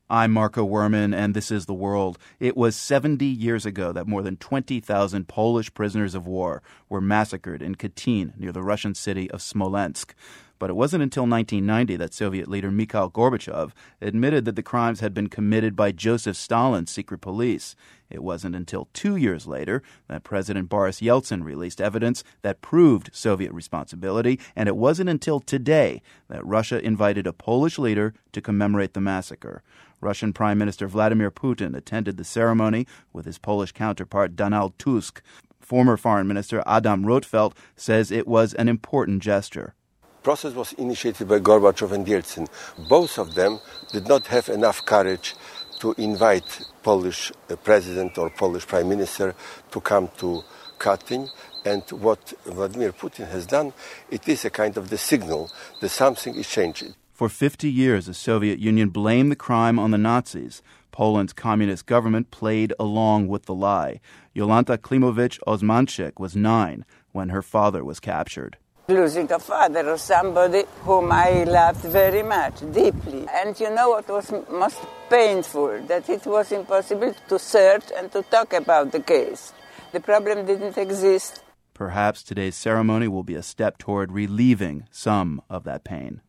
I'm Marco Werman, and this is The World. It was 70 years ago that more than 20,000 Polish prisoners of war were massacred in Katyn near the Russian city of Smolensk. But it wasn't until 1990 that Soviet leader Mikhail Gorbachev admitted that the crimes had been committed by Joseph Stalin's secret police. It wasn't until 2 years later that President Boris Yeltsin released evidence that proved Soviet responsibility, and it wasn't until today that Russia invited a Polish leader to commemorate the massacre. Russian Prime Minister Vladimir Putin attended the ceremony with his Polish counterpart Donald Tusk. Former Foreign Minister Adam Rotfeld says it was an important gesture. The process was initiated by Gorbachev and Yeltsin. Both of them did not have enough courage to invite Polish president or Polish prime minister to come to Katyn. And what Vladimir Putin has done, it is a kind of the signal that something is changing. For 50 years, the Soviet Union blamed the crime on the Nazis. Poland's communist government played along with the lie. Jolanta Klimovich-Osmanczyk was 9 when her father was captured. Losing a father or somebody whom I loved very much, deeply. And you know what was most painful? That it was impossible to search and to talk about the case. The problem didn't exist. Perhaps today's ceremony will be a step toward relieving some of that pain.